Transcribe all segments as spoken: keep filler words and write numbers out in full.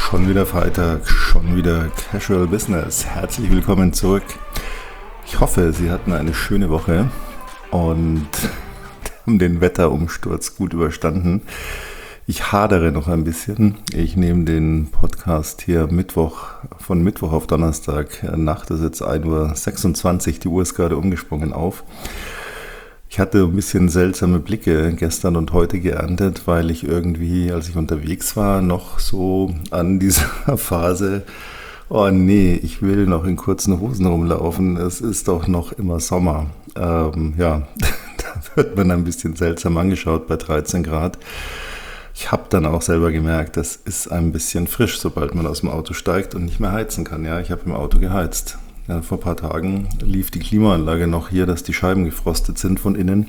Schon wieder Freitag, schon wieder Casual Business. Herzlich willkommen zurück. Ich hoffe, Sie hatten eine schöne Woche und haben den Wetterumsturz gut überstanden. Ich hadere noch ein bisschen. Ich nehme den Podcast hier Mittwoch, von Mittwoch auf Donnerstag Nacht. Es ist jetzt ein Uhr sechsundzwanzig, die Uhr ist gerade umgesprungen auf. Ich hatte ein bisschen seltsame Blicke gestern und heute geerntet, weil ich irgendwie, als ich unterwegs war, noch so an dieser Phase, oh nee, ich will noch in kurzen Hosen rumlaufen, es ist doch noch immer Sommer. Ähm, ja, da wird man ein bisschen seltsam angeschaut bei dreizehn Grad. Ich habe dann auch selber gemerkt, das ist ein bisschen frisch, sobald man aus dem Auto steigt und nicht mehr heizen kann. Ja, ich habe im Auto geheizt. Ja, vor ein paar Tagen lief die Klimaanlage noch hier, dass die Scheiben gefrostet sind von innen.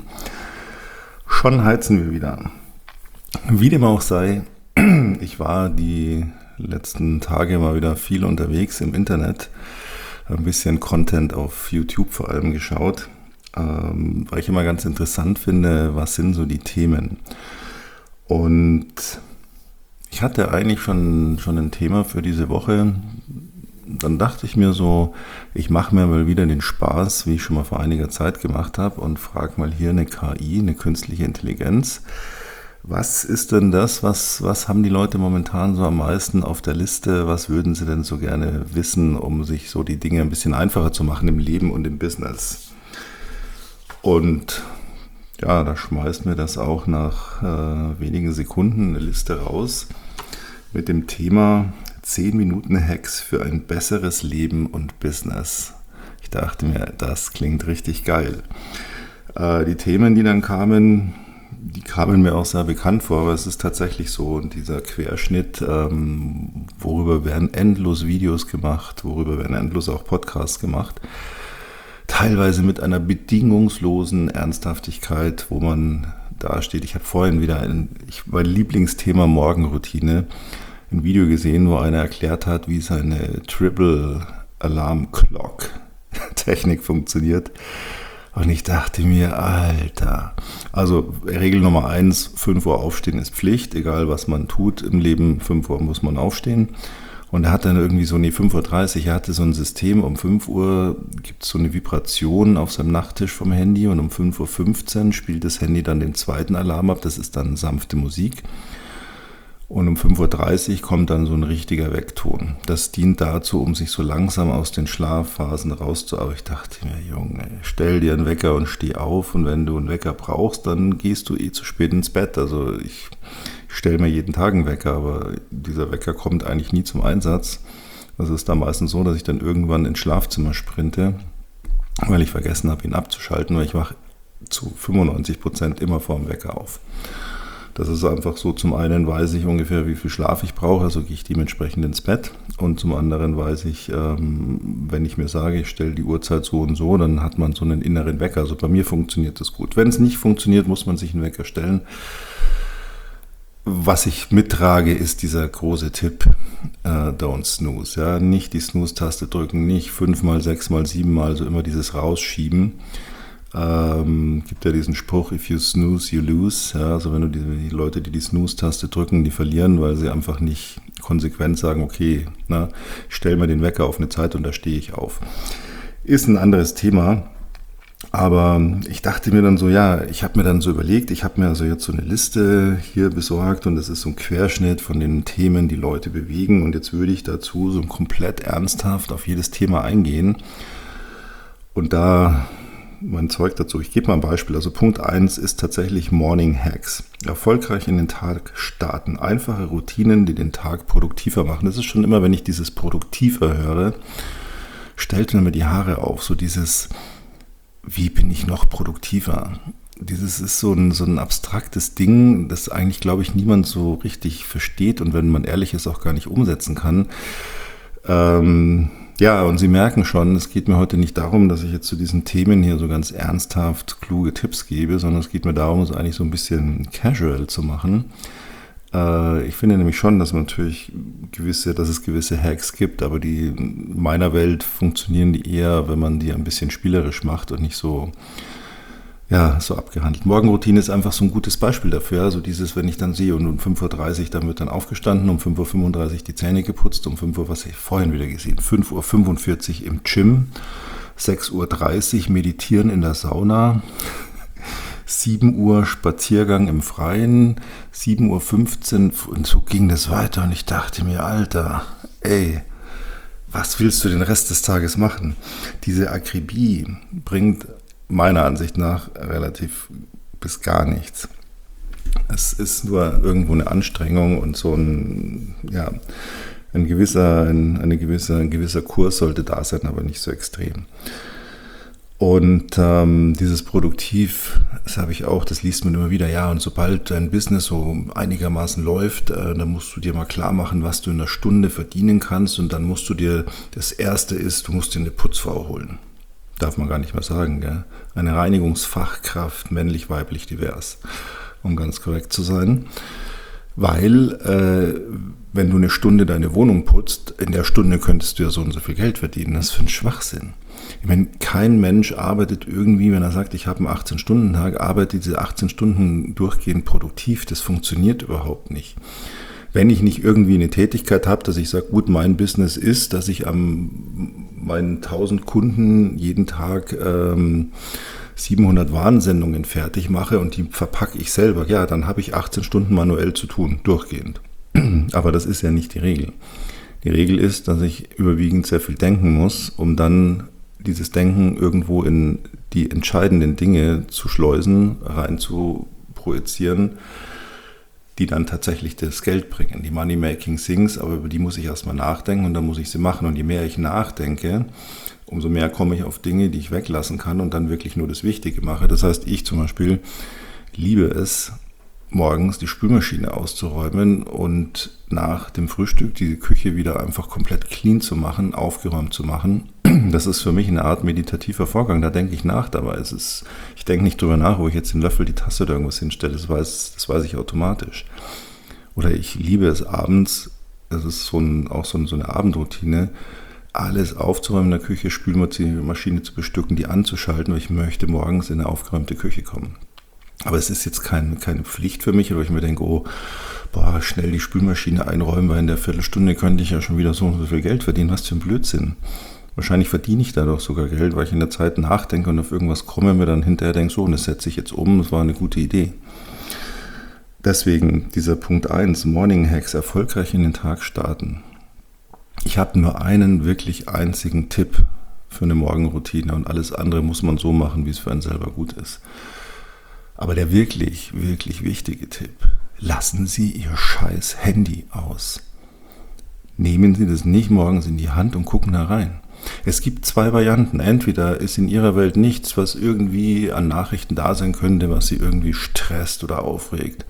Schon heizen wir wieder. Wie dem auch sei, ich war die letzten Tage mal wieder viel unterwegs im Internet. Ein bisschen Content auf YouTube vor allem geschaut, ähm, weil ich immer ganz interessant finde, was sind so die Themen. Und ich hatte eigentlich schon, schon ein Thema für diese Woche. Dann dachte ich mir so, ich mache mir mal wieder den Spaß, wie ich schon mal vor einiger Zeit gemacht habe, und frage mal hier eine K I, eine künstliche Intelligenz. Was ist denn das, was, was haben die Leute momentan so am meisten auf der Liste? Was würden sie denn so gerne wissen, um sich so die Dinge ein bisschen einfacher zu machen im Leben und im Business? Und ja, da schmeißt mir das auch nach äh, wenigen Sekunden eine Liste raus mit dem Thema zehn Minuten Hacks für ein besseres Leben und Business. Ich dachte mir, das klingt richtig geil. Äh, die Themen, die dann kamen, die kamen mir auch sehr bekannt vor, aber es ist tatsächlich so, und dieser Querschnitt, ähm, worüber werden endlos Videos gemacht, worüber werden endlos auch Podcasts gemacht, teilweise mit einer bedingungslosen Ernsthaftigkeit, wo man da steht. Ich habe vorhin wieder ein, ich, mein Lieblingsthema Morgenroutine, ein Video gesehen, wo einer erklärt hat, wie seine Triple Alarm Clock Technik funktioniert. Und ich dachte mir, Alter, also Regel Nummer eins, fünf Uhr aufstehen ist Pflicht, egal was man tut im Leben, fünf Uhr muss man aufstehen. Und er hat dann irgendwie so, nee, fünf Uhr dreißig, er hatte so ein System, um fünf Uhr gibt es so eine Vibration auf seinem Nachttisch vom Handy und um fünf Uhr fünfzehn spielt das Handy dann den zweiten Alarm ab, das ist dann sanfte Musik. Und um fünf Uhr dreißig kommt dann so ein richtiger Weckton. Das dient dazu, um sich so langsam aus den Schlafphasen rauszuarbeiten. Ich dachte mir, Junge, stell dir einen Wecker und steh auf. Und wenn du einen Wecker brauchst, dann gehst du eh zu spät ins Bett. Also ich, ich stelle mir jeden Tag einen Wecker, aber dieser Wecker kommt eigentlich nie zum Einsatz. Also es ist dann meistens so, dass ich dann irgendwann ins Schlafzimmer sprinte, weil ich vergessen habe, ihn abzuschalten, weil ich wache zu fünfundneunzig Prozent immer vor dem Wecker auf. Das ist einfach so, zum einen weiß ich ungefähr, wie viel Schlaf ich brauche, also gehe ich dementsprechend ins Bett. Und zum anderen weiß ich, ähm, wenn ich mir sage, ich stelle die Uhrzeit so und so, dann hat man so einen inneren Wecker. Also bei mir funktioniert das gut. Wenn es nicht funktioniert, muss man sich einen Wecker stellen. Was ich mittrage, ist dieser große Tipp, äh, don't snooze. Ja? Nicht die Snooze-Taste drücken, nicht fünfmal, sechsmal, siebenmal, so immer dieses Rausschieben. Ähm, gibt ja diesen Spruch, if you snooze, you lose. Ja, also wenn du die, die Leute, die die Snooze-Taste drücken, die verlieren, weil sie einfach nicht konsequent sagen, okay, na, ich stelle mir den Wecker auf eine Zeit und da stehe ich auf. Ist ein anderes Thema, aber ich dachte mir dann so, ja, ich habe mir dann so überlegt, ich habe mir also jetzt so eine Liste hier besorgt und das ist so ein Querschnitt von den Themen, die Leute bewegen, und jetzt würde ich dazu so komplett ernsthaft auf jedes Thema eingehen und da mein Zeug dazu. Ich gebe mal ein Beispiel. Also Punkt eins ist tatsächlich Morning Hacks. Erfolgreich in den Tag starten. Einfache Routinen, die den Tag produktiver machen. Das ist schon immer, wenn ich dieses produktiver höre, stellt mir die Haare auf. So dieses, wie bin ich noch produktiver? Dieses ist so ein, so ein abstraktes Ding, das eigentlich, glaube ich, niemand so richtig versteht und wenn man ehrlich ist, auch gar nicht umsetzen kann. Ähm, Ja, und Sie merken schon, es geht mir heute nicht darum, dass ich jetzt zu diesen Themen hier so ganz ernsthaft kluge Tipps gebe, sondern es geht mir darum, es eigentlich so ein bisschen casual zu machen. Äh, ich finde nämlich schon, dass man natürlich gewisse, dass es gewisse Hacks gibt, aber die in meiner Welt funktionieren die eher, wenn man die ein bisschen spielerisch macht und nicht so, ja, so abgehandelt. Morgenroutine ist einfach so ein gutes Beispiel dafür. Also dieses, wenn ich dann sehe und um fünf Uhr dreißig, dann wird dann aufgestanden, um fünf Uhr fünfunddreißig die Zähne geputzt, um fünf Uhr, was ich vorhin wieder gesehen, fünf Uhr fünfundvierzig im Gym, sechs Uhr dreißig meditieren in der Sauna, sieben Uhr Spaziergang im Freien, sieben Uhr fünfzehn und so ging das weiter und ich dachte mir, Alter, ey, was willst du den Rest des Tages machen? Diese Akribie bringt meiner Ansicht nach relativ bis gar nichts. Es ist nur irgendwo eine Anstrengung und so ein, ja, ein gewisser, ein, eine gewisse, ein gewisser Kurs sollte da sein, aber nicht so extrem. Und ähm, dieses Produktiv, das habe ich auch, das liest man immer wieder, ja, und sobald dein Business so einigermaßen läuft, äh, dann musst du dir mal klar machen, was du in einer Stunde verdienen kannst und dann musst du dir, das Erste ist, du musst dir eine Putzfrau holen. Darf man gar nicht mehr sagen, gell? Eine Reinigungsfachkraft, männlich, weiblich, divers, um ganz korrekt zu sein. Weil, äh, wenn du eine Stunde deine Wohnung putzt, in der Stunde könntest du ja so und so viel Geld verdienen. Das ist für ein Schwachsinn. Ich meine, kein Mensch arbeitet irgendwie, wenn er sagt, ich habe einen achtzehn-Stunden-Tag, arbeitet diese achtzehn Stunden durchgehend produktiv. Das funktioniert überhaupt nicht. Wenn ich nicht irgendwie eine Tätigkeit habe, dass ich sage, gut, mein Business ist, dass ich am meinen tausend Kunden jeden Tag ähm, siebenhundert Warnsendungen fertig mache und die verpacke ich selber, ja, dann habe ich achtzehn Stunden manuell zu tun, durchgehend. Aber das ist ja nicht die Regel. Die Regel ist, dass ich überwiegend sehr viel denken muss, um dann dieses Denken irgendwo in die entscheidenden Dinge zu schleusen, rein zu projizieren, die dann tatsächlich das Geld bringen, die Money-Making Things, aber über die muss ich erstmal nachdenken und dann muss ich sie machen. Und je mehr ich nachdenke, umso mehr komme ich auf Dinge, die ich weglassen kann und dann wirklich nur das Wichtige mache. Das heißt, ich zum Beispiel liebe es, morgens die Spülmaschine auszuräumen und nach dem Frühstück die Küche wieder einfach komplett clean zu machen, aufgeräumt zu machen. Das ist für mich eine Art meditativer Vorgang, da denke ich nach dabei. Es ist, ich denke nicht drüber nach, wo ich jetzt den Löffel, die Tasse oder irgendwas hinstelle, das weiß, das weiß ich automatisch. Oder ich liebe es abends, das ist so ein, auch so, ein, so eine Abendroutine, alles aufzuräumen in der Küche, Spülmaschine zu bestücken, die anzuschalten, weil ich möchte morgens in eine aufgeräumte Küche kommen. Aber es ist jetzt kein, keine Pflicht für mich, weil ich mir denke, oh, boah, schnell die Spülmaschine einräumen, weil in der Viertelstunde könnte ich ja schon wieder so und so viel Geld verdienen. Was für ein Blödsinn. Wahrscheinlich verdiene ich dadurch sogar Geld, weil ich in der Zeit nachdenke und auf irgendwas komme und mir dann hinterher denke, so, und das setze ich jetzt um, das war eine gute Idee. Deswegen dieser Punkt eins, Morning Hacks, erfolgreich in den Tag starten. Ich habe nur einen wirklich einzigen Tipp für eine Morgenroutine und alles andere muss man so machen, wie es für einen selber gut ist. Aber der wirklich, wirklich wichtige Tipp, lassen Sie Ihr scheiß Handy aus. Nehmen Sie das nicht morgens in die Hand und gucken da rein. Es gibt zwei Varianten. Entweder ist in Ihrer Welt nichts, was irgendwie an Nachrichten da sein könnte, was Sie irgendwie stresst oder aufregt.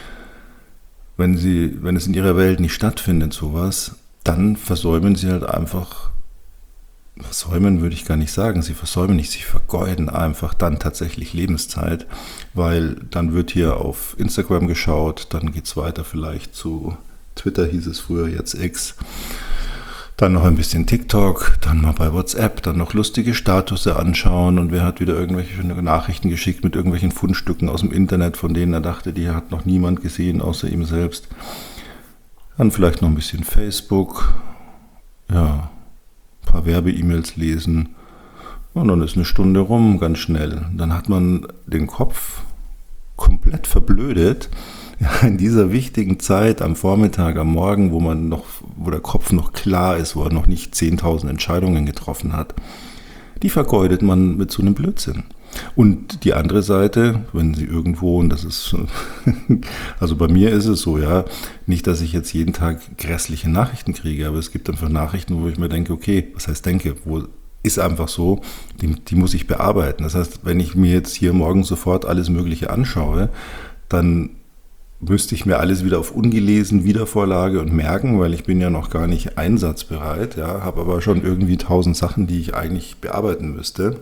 Wenn Sie, wenn es in Ihrer Welt nicht stattfindet, sowas, dann versäumen Sie halt einfach, versäumen würde ich gar nicht sagen, Sie versäumen nicht, Sie vergeuden einfach dann tatsächlich Lebenszeit, weil dann wird hier auf Instagram geschaut, dann geht es weiter vielleicht zu Twitter, hieß es früher, jetzt X, dann noch ein bisschen TikTok, dann mal bei WhatsApp, dann noch lustige Statusse anschauen und wer hat wieder irgendwelche Nachrichten geschickt mit irgendwelchen Fundstücken aus dem Internet, von denen er dachte, die hat noch niemand gesehen, außer ihm selbst. Dann vielleicht noch ein bisschen Facebook, ja, ein paar Werbe-E-Mails lesen und dann ist eine Stunde rum, ganz schnell. Dann hat man den Kopf komplett verblödet. Ja, in dieser wichtigen Zeit am Vormittag, am Morgen, wo man noch, wo der Kopf noch klar ist, wo er noch nicht zehntausend Entscheidungen getroffen hat, die vergeudet man mit so einem Blödsinn. Und die andere Seite, wenn Sie irgendwo, und das ist, also bei mir ist es so, ja, nicht, dass ich jetzt jeden Tag grässliche Nachrichten kriege, aber es gibt einfach Nachrichten, wo ich mir denke, okay, was heißt denke, wo ist einfach so, die, die muss ich bearbeiten. Das heißt, wenn ich mir jetzt hier morgen sofort alles Mögliche anschaue, dann müsste ich mir alles wieder auf ungelesen, Wiedervorlage und merken, weil ich bin ja noch gar nicht einsatzbereit, ja, habe aber schon irgendwie tausend Sachen, die ich eigentlich bearbeiten müsste.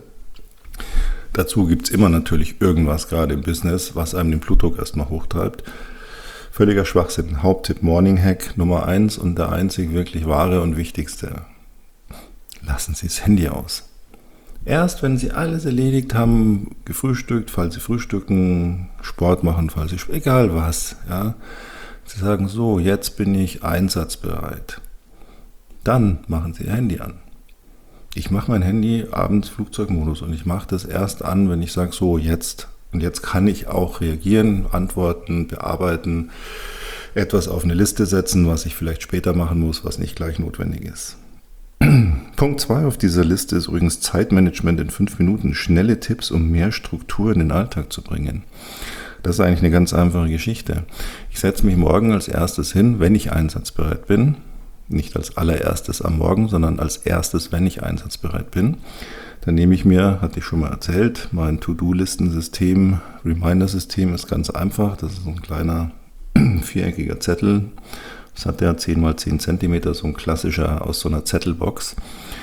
Dazu gibt es immer natürlich irgendwas, gerade im Business, was einem den Blutdruck erstmal hochtreibt. Völliger Schwachsinn. Haupttipp Morning Hack Nummer eins und der einzig wirklich wahre und wichtigste. Lassen Sie das Handy aus. Erst wenn Sie alles erledigt haben, gefrühstückt, falls Sie frühstücken, Sport machen, falls Sie, egal was, ja. Sie sagen so, jetzt bin ich einsatzbereit. Dann machen Sie Ihr Handy an. Ich mache mein Handy abends Flugzeugmodus und ich mache das erst an, wenn ich sage, so jetzt. Und jetzt kann ich auch reagieren, antworten, bearbeiten, etwas auf eine Liste setzen, was ich vielleicht später machen muss, was nicht gleich notwendig ist. Punkt zwei auf dieser Liste ist übrigens Zeitmanagement in fünf Minuten. Schnelle Tipps, um mehr Struktur in den Alltag zu bringen. Das ist eigentlich eine ganz einfache Geschichte. Ich setze mich morgen als erstes hin, wenn ich einsatzbereit bin. Nicht als allererstes am Morgen, sondern als erstes, wenn ich einsatzbereit bin. Dann nehme ich mir, hatte ich schon mal erzählt, mein To-Do-Listensystem, Reminder-System ist ganz einfach. Das ist so ein kleiner viereckiger Zettel. Das hat der zehn mal zehn Zentimeter, so ein klassischer aus so einer Zettelbox.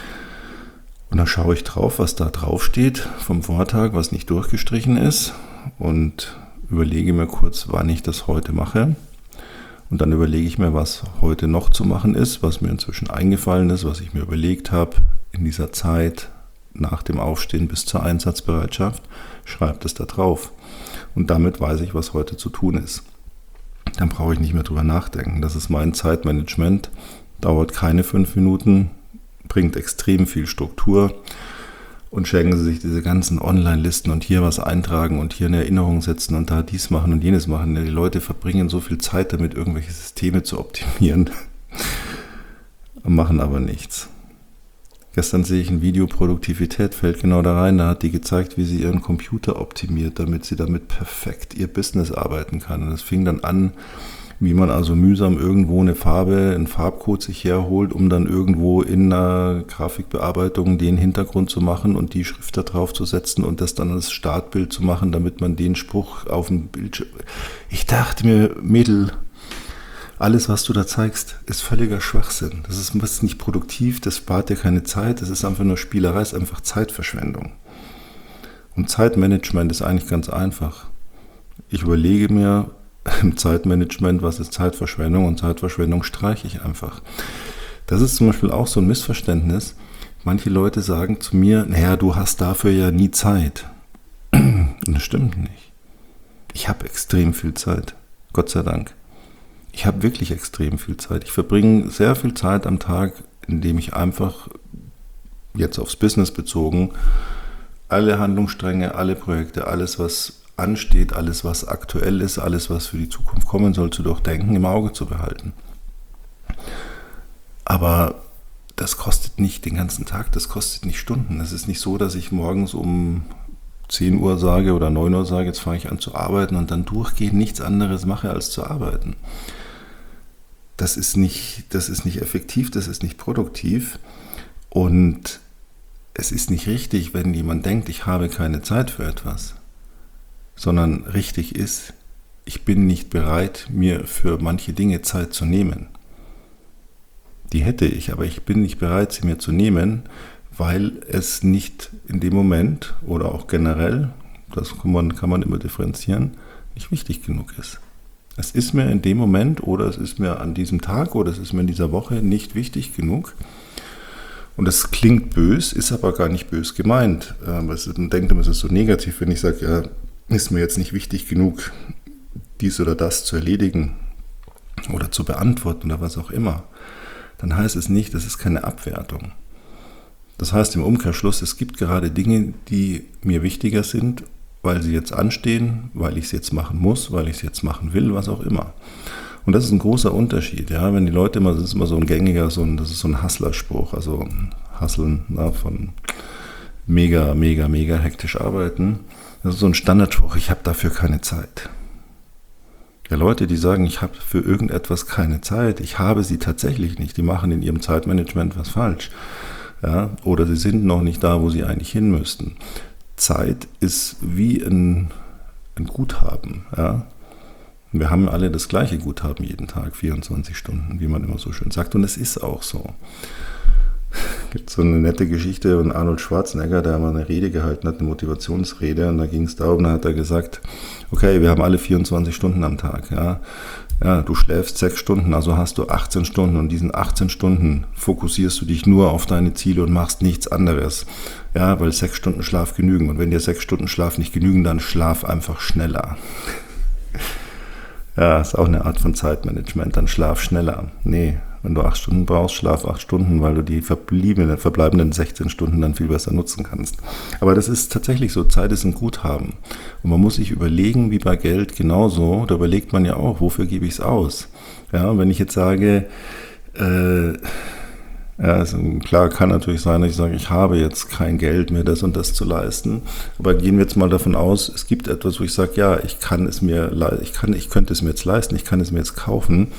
Und dann schaue ich drauf, was da drauf steht vom Vortag, was nicht durchgestrichen ist. Und überlege mir kurz, wann ich das heute mache. Und dann überlege ich mir, was heute noch zu machen ist, was mir inzwischen eingefallen ist, was ich mir überlegt habe in dieser Zeit nach dem Aufstehen bis zur Einsatzbereitschaft. Schreibe das da drauf. Und damit weiß ich, was heute zu tun ist. Dann brauche ich nicht mehr drüber nachdenken. Das ist mein Zeitmanagement. Dauert keine fünf Minuten, bringt extrem viel Struktur. Und schenken Sie sich diese ganzen Online-Listen und hier was eintragen und hier eine Erinnerung setzen und da dies machen und jenes machen. Die Leute verbringen so viel Zeit damit, irgendwelche Systeme zu optimieren und machen aber nichts. Gestern sehe ich ein Video, Produktivität fällt genau da rein. Da hat die gezeigt, wie sie ihren Computer optimiert, damit sie damit perfekt ihr Business arbeiten kann. Und es fing dann an, wie man also mühsam irgendwo eine Farbe, einen Farbcode sich herholt, um dann irgendwo in einer Grafikbearbeitung den Hintergrund zu machen und die Schrift da drauf zu setzen und das dann als Startbild zu machen, damit man den Spruch auf dem Bildschirm... Ich dachte mir, Mädel, alles, was du da zeigst, ist völliger Schwachsinn. Das ist, das ist nicht produktiv, das spart dir keine Zeit, das ist einfach nur Spielerei, es ist einfach Zeitverschwendung. Und Zeitmanagement ist eigentlich ganz einfach. Ich überlege mir im Zeitmanagement, was ist Zeitverschwendung, und Zeitverschwendung streiche ich einfach. Das ist zum Beispiel auch so ein Missverständnis. Manche Leute sagen zu mir, naja, du hast dafür ja nie Zeit. Und das stimmt nicht. Ich habe extrem viel Zeit, Gott sei Dank. Ich habe wirklich extrem viel Zeit. Ich verbringe sehr viel Zeit am Tag, indem ich einfach, jetzt aufs Business bezogen, alle Handlungsstränge, alle Projekte, alles, was ansteht, alles, was aktuell ist, alles, was für die Zukunft kommen soll, zu durchdenken, im Auge zu behalten. Aber das kostet nicht den ganzen Tag, das kostet nicht Stunden. Es ist nicht so, dass ich morgens um zehn Uhr sage oder neun Uhr sage, jetzt fange ich an zu arbeiten und dann durchgehend nichts anderes mache, als zu arbeiten. Das ist nicht, das ist nicht effektiv, das ist nicht produktiv und es ist nicht richtig, wenn jemand denkt, ich habe keine Zeit für etwas, sondern richtig ist, ich bin nicht bereit, mir für manche Dinge Zeit zu nehmen. Die hätte ich, aber ich bin nicht bereit, sie mir zu nehmen, weil es nicht in dem Moment oder auch generell, das kann man, kann man immer differenzieren, nicht wichtig genug ist. Es ist mir in dem Moment oder es ist mir an diesem Tag oder es ist mir in dieser Woche nicht wichtig genug. Und das klingt bös, ist aber gar nicht bös gemeint. Man denkt immer, es ist so negativ, wenn ich sage, ja, ist mir jetzt nicht wichtig genug, dies oder das zu erledigen oder zu beantworten oder was auch immer. Dann heißt es nicht, das ist keine Abwertung. Das heißt im Umkehrschluss, es gibt gerade Dinge, die mir wichtiger sind, weil sie jetzt anstehen, weil ich es jetzt machen muss, weil ich es jetzt machen will, was auch immer. Und das ist ein großer Unterschied. Ja? Wenn die Leute immer, das ist immer so ein gängiger, so ein, das ist so ein Hustler-Spruch, also Hustlen, na, von mega, mega, mega hektisch arbeiten. Das ist so ein Standardspruch, ich habe dafür keine Zeit. Ja, Leute, die sagen, ich habe für irgendetwas keine Zeit, ich habe sie tatsächlich nicht, die machen in ihrem Zeitmanagement was falsch. Ja? Oder sie sind noch nicht da, wo sie eigentlich hin müssten. Zeit ist wie ein, ein Guthaben. Ja? Wir haben alle das gleiche Guthaben jeden Tag, vierundzwanzig Stunden, wie man immer so schön sagt. Und es ist auch so. gibt so eine nette Geschichte von Arnold Schwarzenegger, der einmal eine Rede gehalten hat, eine Motivationsrede, und da ging es darum, da hat er gesagt, okay, wir haben alle vierundzwanzig Stunden am Tag, ja. Ja, du schläfst sechs Stunden, also hast du achtzehn Stunden, und diesen achtzehn Stunden fokussierst du dich nur auf deine Ziele und machst nichts anderes. Ja, weil sechs Stunden Schlaf genügen, und wenn dir sechs Stunden Schlaf nicht genügen, dann schlaf einfach schneller. Ja, ist auch eine Art von Zeitmanagement, dann schlaf schneller. Nee, wenn du acht Stunden brauchst, schlaf acht Stunden, weil du die verbleibenden, verbleibenden sechzehn Stunden dann viel besser nutzen kannst. Aber das ist tatsächlich so, Zeit ist ein Guthaben. Und man muss sich überlegen, wie bei Geld genauso, da überlegt man ja auch, wofür gebe ich es aus? Ja, wenn ich jetzt sage, äh, ja, also klar, kann natürlich sein, dass ich sage, ich habe jetzt kein Geld mehr, das und das zu leisten. Aber gehen wir jetzt mal davon aus, es gibt etwas, wo ich sage, ja, ich kann es mir, ich kann, ich könnte es mir jetzt leisten, ich kann es mir jetzt kaufen.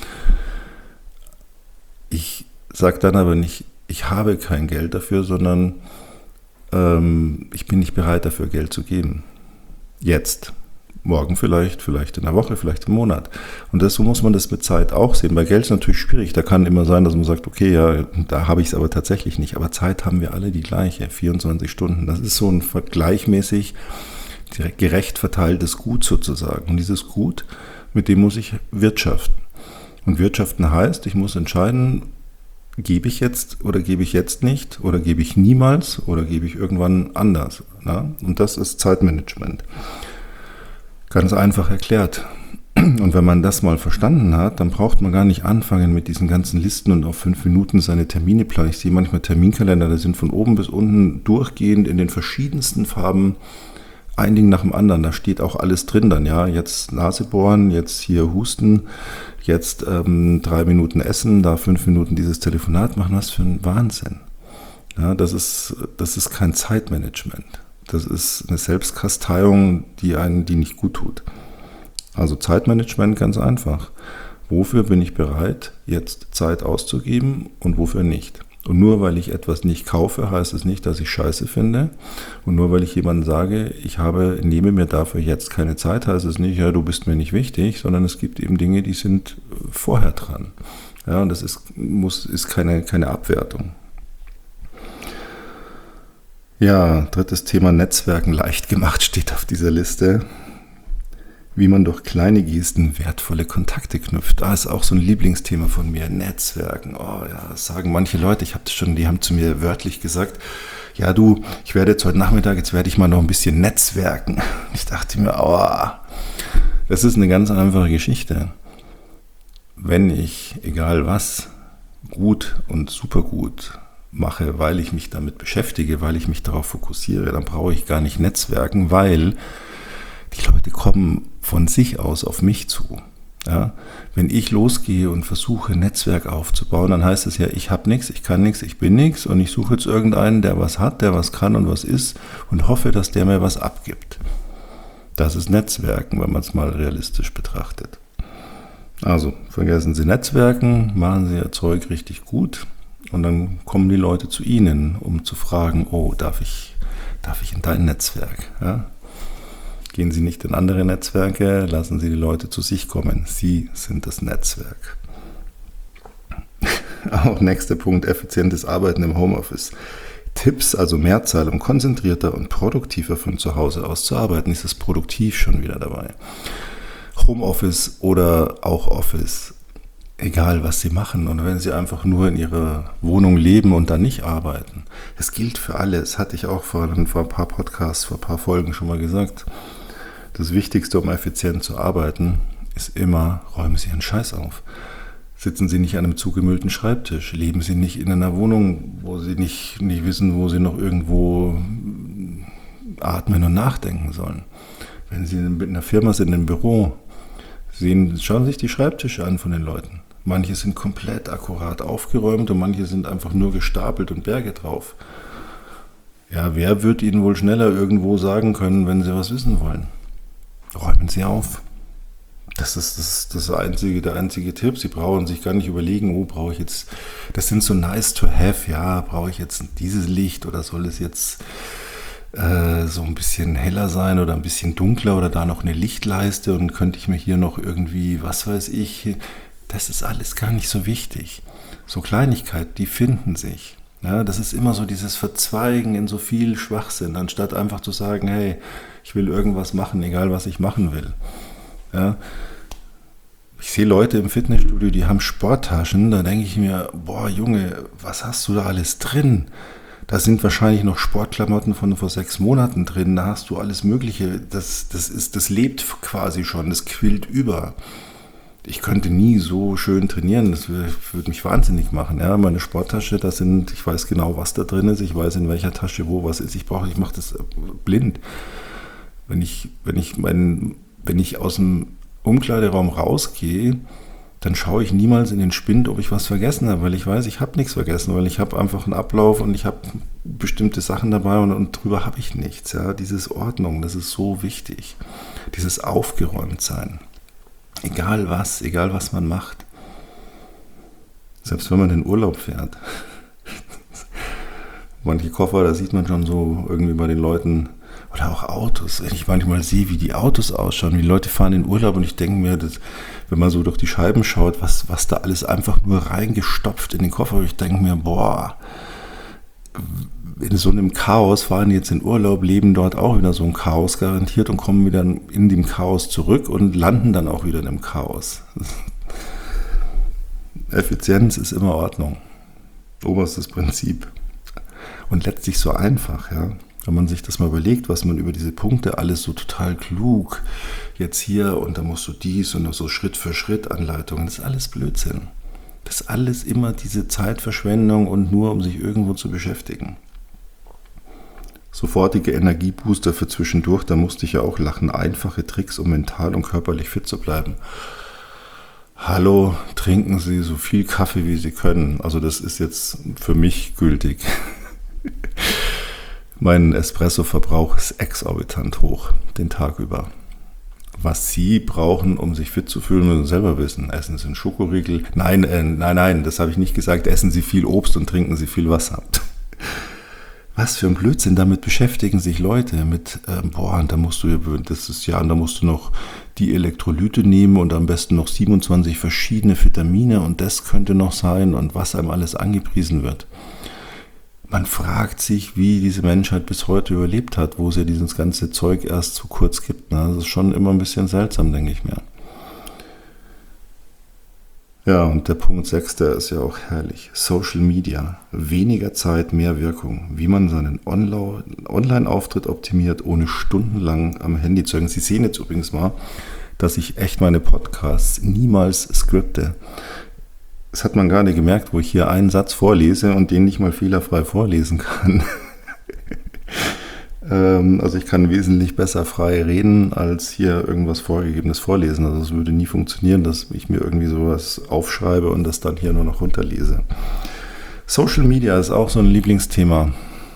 Ich sage dann aber nicht, ich habe kein Geld dafür, sondern ähm, ich bin nicht bereit dafür, Geld zu geben. Jetzt. Morgen vielleicht, vielleicht in einer Woche, vielleicht im Monat. Und das, so muss man das mit Zeit auch sehen. Bei Geld ist es natürlich schwierig. Da kann immer sein, dass man sagt, okay, ja, da habe ich es aber tatsächlich nicht. Aber Zeit haben wir alle die gleiche, vierundzwanzig Stunden. Das ist so ein gleichmäßig gerecht verteiltes Gut sozusagen. Und dieses Gut, mit dem muss ich wirtschaften. Und wirtschaften heißt, ich muss entscheiden, gebe ich jetzt oder gebe ich jetzt nicht oder gebe ich niemals oder gebe ich irgendwann anders. Na? Und das ist Zeitmanagement. Ganz einfach erklärt. Und wenn man das mal verstanden hat, dann braucht man gar nicht anfangen mit diesen ganzen Listen und auf fünf Minuten seine Termine planen. Ich sehe manchmal Terminkalender, da sind von oben bis unten durchgehend in den verschiedensten Farben ein Ding nach dem anderen. Da steht auch alles drin dann, ja. Jetzt Nase bohren, jetzt hier husten, jetzt ähm, drei Minuten essen, da fünf Minuten dieses Telefonat machen. Was für ein Wahnsinn. Ja, das ist, das ist kein Zeitmanagement. Das ist eine Selbstkasteiung, die einen, die nicht gut tut. Also Zeitmanagement ganz einfach. Wofür bin ich bereit, jetzt Zeit auszugeben und wofür nicht? Und nur weil ich etwas nicht kaufe, heißt es nicht, dass ich Scheiße finde. Und nur weil ich jemandem sage, ich habe, nehme mir dafür jetzt keine Zeit, heißt es nicht, ja, du bist mir nicht wichtig, sondern es gibt eben Dinge, die sind vorher dran. Ja, und das ist, muss, ist keine, keine Abwertung. Ja, drittes Thema, Netzwerken leicht gemacht, steht auf dieser Liste. Wie man durch kleine Gesten wertvolle Kontakte knüpft. Da ist auch so ein Lieblingsthema von mir, Netzwerken. Oh ja, das sagen manche Leute, ich habe das schon, die haben zu mir wörtlich gesagt, ja du, ich werde jetzt heute Nachmittag, jetzt werde ich mal noch ein bisschen netzwerken. Ich dachte mir, oh, das ist eine ganz einfache Geschichte. Wenn ich, egal was, gut und super gut mache, weil ich mich damit beschäftige, weil ich mich darauf fokussiere, dann brauche ich gar nicht netzwerken, weil die Leute kommen von sich aus auf mich zu. Ja? Wenn ich losgehe und versuche, ein Netzwerk aufzubauen, dann heißt es ja, ich habe nichts, ich kann nichts, ich bin nichts und ich suche jetzt irgendeinen, der was hat, der was kann und was ist und hoffe, dass der mir was abgibt. Das ist Netzwerken, wenn man es mal realistisch betrachtet. Also, vergessen Sie Netzwerken, machen Sie Ihr Zeug richtig gut. Und dann kommen die Leute zu Ihnen, um zu fragen, oh, darf ich, darf ich in dein Netzwerk? Ja? Gehen Sie nicht in andere Netzwerke, lassen Sie die Leute zu sich kommen. Sie sind das Netzwerk. Auch nächster Punkt, effizientes Arbeiten im Homeoffice. Tipps, also Mehrzahl, um konzentrierter und produktiver von zu Hause aus zu arbeiten. Ist das produktiv schon wieder dabei? Homeoffice oder auch Office. Egal, was Sie machen, oder wenn Sie einfach nur in Ihrer Wohnung leben und dann nicht arbeiten. Es gilt für alle. Das hatte ich auch vor, vor ein paar Podcasts, vor ein paar Folgen schon mal gesagt. Das Wichtigste, um effizient zu arbeiten, ist immer, räumen Sie Ihren Scheiß auf. Sitzen Sie nicht an einem zugemüllten Schreibtisch. Leben Sie nicht in einer Wohnung, wo Sie nicht, nicht wissen, wo Sie noch irgendwo atmen und nachdenken sollen. Wenn Sie mit einer Firma sind, im Büro, sehen, schauen Sie sich die Schreibtische an von den Leuten. Manche sind komplett akkurat aufgeräumt und manche sind einfach nur gestapelt und Berge drauf. Ja, wer wird Ihnen wohl schneller irgendwo sagen können, wenn Sie was wissen wollen? Räumen Sie auf. Das ist, das ist das einzige, der einzige Tipp. Sie brauchen sich gar nicht überlegen, oh, brauche ich jetzt, das sind so nice to have, ja, brauche ich jetzt dieses Licht oder soll es jetzt äh, so ein bisschen heller sein oder ein bisschen dunkler oder da noch eine Lichtleiste und könnte ich mir hier noch irgendwie, was weiß ich, das ist alles gar nicht so wichtig. So Kleinigkeiten, die finden sich. Ja, das ist immer so dieses Verzweigen in so viel Schwachsinn, anstatt einfach zu sagen, hey, ich will irgendwas machen, egal was ich machen will. Ja. Ich sehe Leute im Fitnessstudio, die haben Sporttaschen, da denke ich mir, boah Junge, was hast du da alles drin? Da sind wahrscheinlich noch Sportklamotten von vor sechs Monaten drin, da hast du alles Mögliche, das, das, ist, das lebt quasi schon, das quillt über. Ich könnte nie so schön trainieren, das würde, würde mich wahnsinnig machen. Ja, meine Sporttasche, da sind, ich weiß genau, was da drin ist, ich weiß in welcher Tasche wo was ist, ich brauche, ich mache das blind. Wenn ich, wenn ich mein, wenn ich aus dem Umkleideraum rausgehe, dann schaue ich niemals in den Spind, ob ich was vergessen habe, weil ich weiß, ich habe nichts vergessen, weil ich habe einfach einen Ablauf und ich habe bestimmte Sachen dabei und, und drüber habe ich nichts. Ja, dieses Ordnung, das ist so wichtig. Dieses Aufgeräumtsein. Egal was, egal was man macht. Selbst wenn man in den Urlaub fährt. Manche Koffer, da sieht man schon so irgendwie bei den Leuten, oder auch Autos. Wenn ich manchmal sehe, wie die Autos ausschauen, wie die Leute fahren in Urlaub und ich denke mir, dass, wenn man so durch die Scheiben schaut, was, was da alles einfach nur reingestopft in den Koffer. Ich denke mir, boah, in so einem Chaos fahren die jetzt in Urlaub, leben dort auch wieder so ein Chaos garantiert und kommen wieder in dem Chaos zurück und landen dann auch wieder in dem Chaos. Effizienz ist immer Ordnung. Oberstes Prinzip. Und letztlich so einfach, ja. Wenn man sich das mal überlegt, was man über diese Punkte alles so total klug jetzt hier und da musst du dies und so Schritt für Schritt Anleitungen, das ist alles Blödsinn. Das ist alles immer diese Zeitverschwendung und nur um sich irgendwo zu beschäftigen. Sofortige Energiebooster für zwischendurch, da musste ich ja auch lachen. Einfache Tricks, um mental und körperlich fit zu bleiben. Hallo, trinken Sie so viel Kaffee, wie Sie können. Also das ist jetzt für mich gültig. Mein Espresso-Verbrauch ist exorbitant hoch, den Tag über. Was Sie brauchen, um sich fit zu fühlen, müssen Sie selber wissen. Essen Sie einen Schokoriegel. Nein, äh, nein, nein, das habe ich nicht gesagt. Essen Sie viel Obst und trinken Sie viel Wasser. Was für ein Blödsinn, damit beschäftigen sich Leute mit, äh, boah, und da musst du, das ist ja, und da musst du noch die Elektrolyte nehmen und am besten noch siebenundzwanzig verschiedene Vitamine und das könnte noch sein und was einem alles angepriesen wird. Man fragt sich, wie diese Menschheit bis heute überlebt hat, wo es ja dieses ganze Zeug erst zu kurz gibt. Das ist schon immer ein bisschen seltsam, denke ich mir. Ja, und der Punkt sechs, der ist ja auch herrlich. Social Media. Weniger Zeit, mehr Wirkung. Wie man seinen Online-Auftritt optimiert, ohne stundenlang am Handy zu hängen. Sie sehen jetzt übrigens mal, dass ich echt meine Podcasts niemals skripte. Das hat man gar nicht gemerkt, wo ich hier einen Satz vorlese und den nicht mal fehlerfrei vorlesen kann. ähm, also ich kann wesentlich besser frei reden, als hier irgendwas Vorgegebenes vorlesen. Also es würde nie funktionieren, dass ich mir irgendwie sowas aufschreibe und das dann hier nur noch runterlese. Social Media ist auch so ein Lieblingsthema.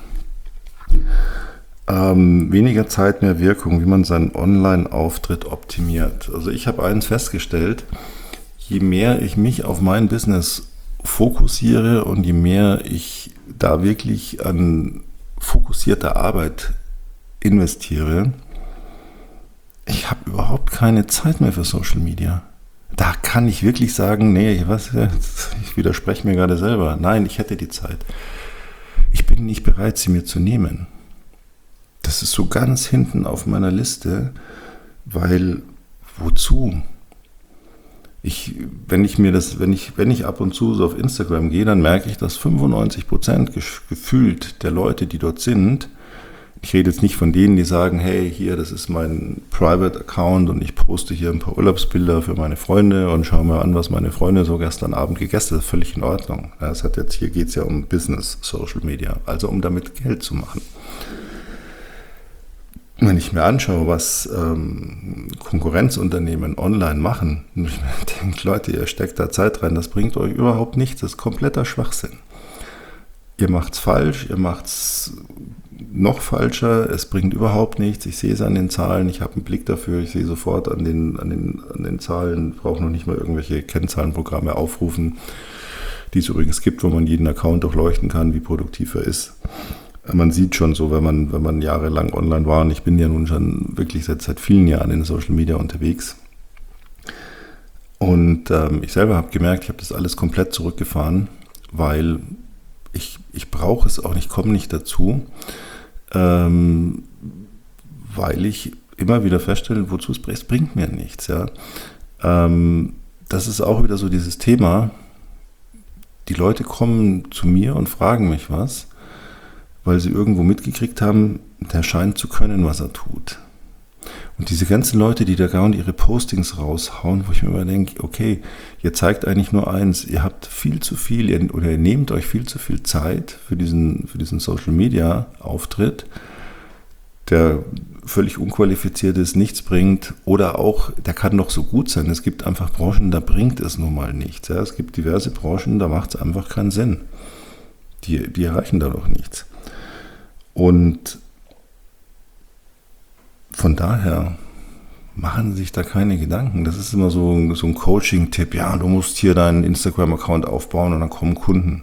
Ähm, weniger Zeit, mehr Wirkung, wie man seinen Online-Auftritt optimiert. Also ich habe eins festgestellt, je mehr ich mich auf mein Business fokussiere und je mehr ich da wirklich an fokussierter Arbeit investiere, ich habe überhaupt keine Zeit mehr für Social Media. Da kann ich wirklich sagen, nee, was, ich widerspreche mir gerade selber. Nein, ich hätte die Zeit. Ich bin nicht bereit, sie mir zu nehmen. Das ist so ganz hinten auf meiner Liste, weil wozu? Ich, wenn ich mir das, wenn ich, wenn ich ab und zu so auf Instagram gehe, dann merke ich, dass fünfundneunzig Prozent gefühlt der Leute, die dort sind, ich rede jetzt nicht von denen, die sagen, hey, hier, das ist mein Private Account und ich poste hier ein paar Urlaubsbilder für meine Freunde und schaue mir an, was meine Freunde so gestern Abend gegessen haben. Das ist völlig in Ordnung. Das hat jetzt, hier geht es ja um Business, Social Media, also um damit Geld zu machen. Wenn ich mir anschaue, was ähm, Konkurrenzunternehmen online machen, und ich mir denke, Leute, ihr steckt da Zeit rein, das bringt euch überhaupt nichts, das ist kompletter Schwachsinn. Ihr macht's falsch, ihr macht's noch falscher, es bringt überhaupt nichts, ich sehe es an den Zahlen, ich habe einen Blick dafür, ich sehe sofort an den, an den, an den Zahlen, brauche noch nicht mal irgendwelche Kennzahlenprogramme aufrufen, die es übrigens gibt, wo man jeden Account durchleuchten kann, wie produktiv er ist. Man sieht schon so, wenn man, wenn man jahrelang online war, und ich bin ja nun schon wirklich seit, seit vielen Jahren in Social Media unterwegs. Und ähm, ich selber habe gemerkt, ich habe das alles komplett zurückgefahren, weil ich, ich brauche es auch nicht, komme nicht dazu, ähm, weil ich immer wieder feststelle, wozu es bringt, es bringt mir nichts. Ja. Ähm, das ist auch wieder so dieses Thema, die Leute kommen zu mir und fragen mich was, weil sie irgendwo mitgekriegt haben, der scheint zu können, was er tut. Und diese ganzen Leute, die da gar nicht ihre Postings raushauen, wo ich mir immer denke, okay, ihr zeigt eigentlich nur eins, ihr habt viel zu viel ihr, oder ihr nehmt euch viel zu viel Zeit für diesen, für diesen Social-Media-Auftritt, der völlig unqualifiziert ist, nichts bringt oder auch, der kann doch so gut sein. Es gibt einfach Branchen, da bringt es nun mal nichts. Ja. Es gibt diverse Branchen, da macht es einfach keinen Sinn. Die, die erreichen da doch nichts. Und von daher machen Sie sich da keine Gedanken. Das ist immer so, so ein Coaching-Tipp. Ja, du musst hier deinen Instagram-Account aufbauen und dann kommen Kunden.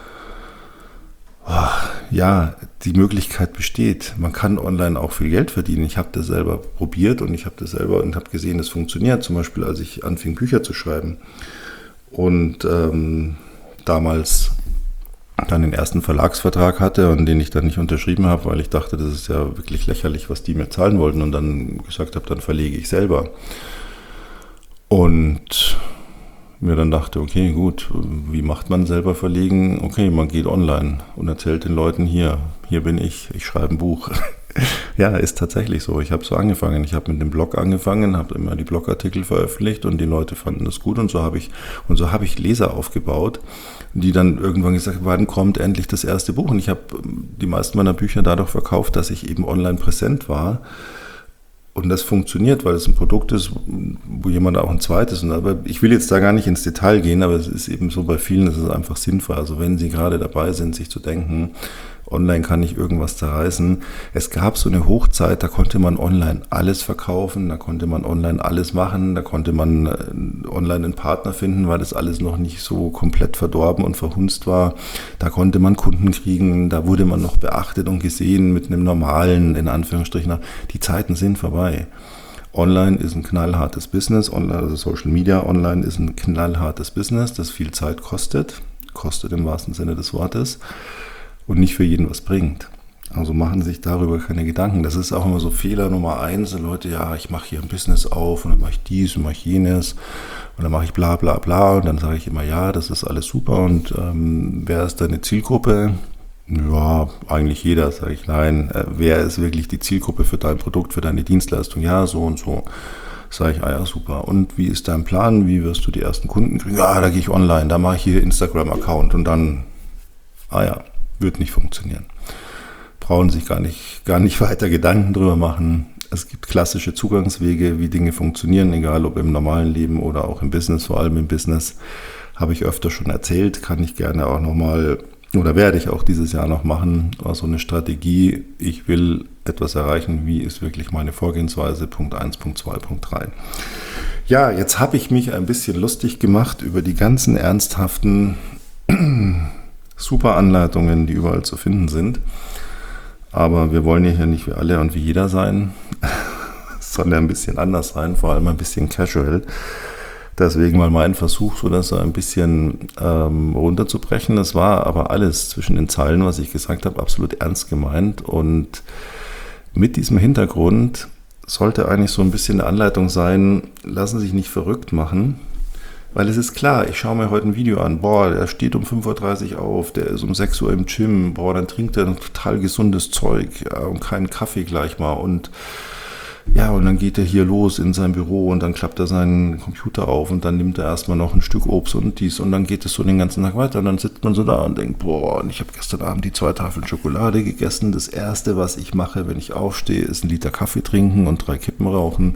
Oh, ja, die Möglichkeit besteht. Man kann online auch viel Geld verdienen. Ich habe das selber probiert und ich habe das selber und habe gesehen, das funktioniert. Zum Beispiel, als ich anfing, Bücher zu schreiben und ähm, damals dann den ersten Verlagsvertrag hatte und den ich dann nicht unterschrieben habe, weil ich dachte, das ist ja wirklich lächerlich, was die mir zahlen wollten und dann gesagt habe, dann verlege ich selber. Und mir dann dachte, okay, gut, wie macht man selber verlegen? Okay, man geht online und erzählt den Leuten, hier, hier bin ich, ich schreibe ein Buch. Ja, ist tatsächlich so. Ich habe so angefangen. Ich habe mit dem Blog angefangen, habe immer die Blogartikel veröffentlicht und die Leute fanden das gut und so habe ich und so habe ich Leser aufgebaut, die dann irgendwann gesagt haben, wann kommt endlich das erste Buch? Und ich habe die meisten meiner Bücher dadurch verkauft, dass ich eben online präsent war. Und das funktioniert, weil es ein Produkt ist, wo jemand auch ein zweites. Und aber ich will jetzt da gar nicht ins Detail gehen, aber es ist eben so, bei vielen ist es einfach sinnvoll. Also wenn Sie gerade dabei sind, sich zu denken, online kann ich irgendwas zerreißen. Es gab so eine Hochzeit, da konnte man online alles verkaufen, da konnte man online alles machen, da konnte man online einen Partner finden, weil das alles noch nicht so komplett verdorben und verhunzt war. Da konnte man Kunden kriegen, da wurde man noch beachtet und gesehen mit einem normalen, in Anführungsstrichen. Die Zeiten sind vorbei. Online ist ein knallhartes Business, online, also Social Media online ist ein knallhartes Business, das viel Zeit kostet, kostet im wahrsten Sinne des Wortes. Und nicht für jeden was bringt. Also machen Sie sich darüber keine Gedanken. Das ist auch immer so Fehler Nummer eins. Leute, ja, ich mache hier ein Business auf und dann mache ich dies und mache ich jenes und dann mache ich bla bla bla und dann sage ich immer, ja, das ist alles super und ähm, wer ist deine Zielgruppe? Ja, eigentlich jeder, sage ich, nein. Äh, wer ist wirklich die Zielgruppe für dein Produkt, für deine Dienstleistung? Ja, so und so. Sage ich, ah ja, super. Und wie ist dein Plan? Wie wirst du die ersten Kunden kriegen? Ja, da gehe ich online, da mache ich hier Instagram-Account und dann, ah ja, wird nicht funktionieren. Brauchen sich gar nicht, gar nicht weiter Gedanken drüber machen. Es gibt klassische Zugangswege, wie Dinge funktionieren, egal ob im normalen Leben oder auch im Business, vor allem im Business, habe ich öfter schon erzählt, kann ich gerne auch nochmal, oder werde ich auch dieses Jahr noch machen, also eine Strategie, ich will etwas erreichen, wie ist wirklich meine Vorgehensweise, Punkt eins, Punkt zwei, Punkt drei. Ja, jetzt habe ich mich ein bisschen lustig gemacht über die ganzen ernsthaften super Anleitungen, die überall zu finden sind. Aber wir wollen ja hier nicht wie alle und wie jeder sein, sondern ein bisschen anders sein, vor allem ein bisschen casual. Deswegen mal mein Versuch, so das so ein bisschen ähm, runterzubrechen. Das war aber alles zwischen den Zeilen, was ich gesagt habe, absolut ernst gemeint. Und mit diesem Hintergrund sollte eigentlich so ein bisschen eine Anleitung sein, lassen Sie sich nicht verrückt machen. Weil es ist klar, ich schaue mir heute ein Video an, boah, der steht um fünf Uhr dreißig auf, der ist um sechs Uhr im Gym, boah, dann trinkt er ein total gesundes Zeug, ja, und keinen Kaffee gleich mal und ja, und dann geht er hier los in sein Büro und dann klappt er seinen Computer auf und dann nimmt er erstmal noch ein Stück Obst und dies und dann geht es so den ganzen Tag weiter und dann sitzt man so da und denkt, boah, und ich habe gestern Abend die zwei Tafeln Schokolade gegessen, das Erste, was ich mache, wenn ich aufstehe, ist ein Liter Kaffee trinken und drei Kippen rauchen.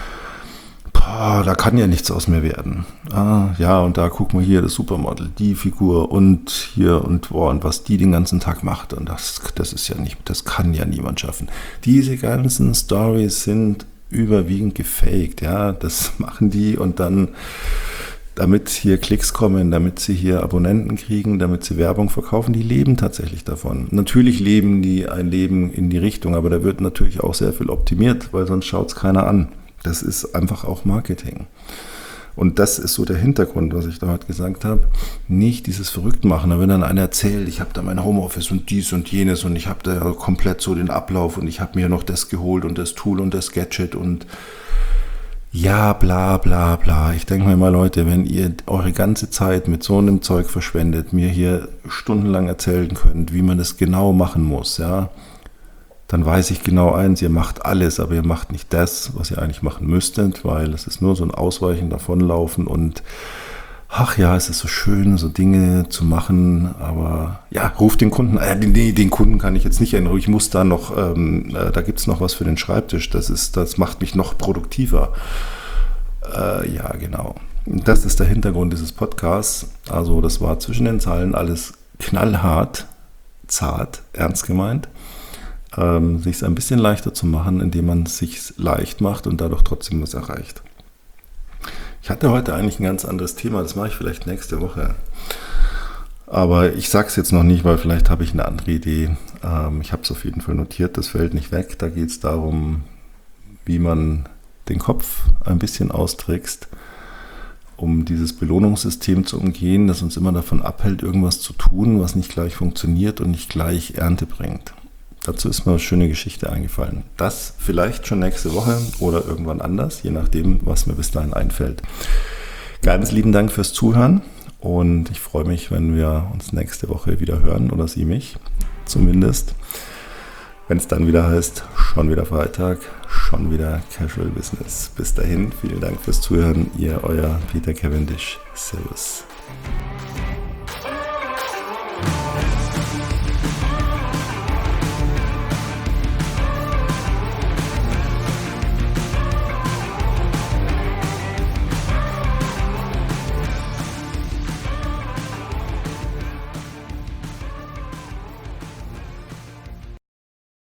Boah, da kann ja nichts aus mir werden. Ah, ja, und da guck mal hier, das Supermodel, die Figur und hier und boah, und was die den ganzen Tag macht. Und das, das ist ja nicht, das kann ja niemand schaffen. Diese ganzen Stories sind überwiegend gefaked, ja, das machen die und dann, damit hier Klicks kommen, damit sie hier Abonnenten kriegen, damit sie Werbung verkaufen, die leben tatsächlich davon. Natürlich leben die ein Leben in die Richtung, aber da wird natürlich auch sehr viel optimiert, weil sonst schaut es keiner an. Das ist einfach auch Marketing. Und das ist so der Hintergrund, was ich da heute gesagt habe. Nicht dieses Verrücktmachen. Da wenn dann einer erzählt, ich habe da mein Homeoffice und dies und jenes und ich habe da komplett so den Ablauf und ich habe mir noch das geholt und das Tool und das Gadget und ja, bla bla bla. Ich denke mir mal, Leute, wenn ihr eure ganze Zeit mit so einem Zeug verschwendet, mir hier stundenlang erzählen könnt, wie man das genau machen muss, ja, dann weiß ich genau eins, ihr macht alles, aber ihr macht nicht das, was ihr eigentlich machen müsstet, weil es ist nur so ein Ausweichen, Davonlaufen und ach ja, es ist so schön, so Dinge zu machen, aber ja, ruft den Kunden, äh, nee, den Kunden kann ich jetzt nicht ändern, ich muss da noch, ähm, äh, da gibt es noch was für den Schreibtisch, das ist, das macht mich noch produktiver. Äh, ja, genau. Das ist der Hintergrund dieses Podcasts, also das war zwischen den Zeilen alles knallhart, zart, ernst gemeint. Ähm, sich es ein bisschen leichter zu machen, indem man es sich leicht macht und dadurch trotzdem was erreicht. Ich hatte heute eigentlich ein ganz anderes Thema, das mache ich vielleicht nächste Woche. Aber ich sage es jetzt noch nicht, weil vielleicht habe ich eine andere Idee. Ähm, ich habe es auf jeden Fall notiert, das fällt nicht weg. Da geht es darum, wie man den Kopf ein bisschen austrickst, um dieses Belohnungssystem zu umgehen, das uns immer davon abhält, irgendwas zu tun, was nicht gleich funktioniert und nicht gleich Ernte bringt. Dazu ist mir eine schöne Geschichte eingefallen. Das vielleicht schon nächste Woche oder irgendwann anders, je nachdem, was mir bis dahin einfällt. Ganz lieben Dank fürs Zuhören und ich freue mich, wenn wir uns nächste Woche wieder hören oder Sie mich zumindest. Wenn es dann wieder heißt, schon wieder Freitag, schon wieder Casual Business. Bis dahin, vielen Dank fürs Zuhören. Ihr, euer Peter Cavendish. Servus.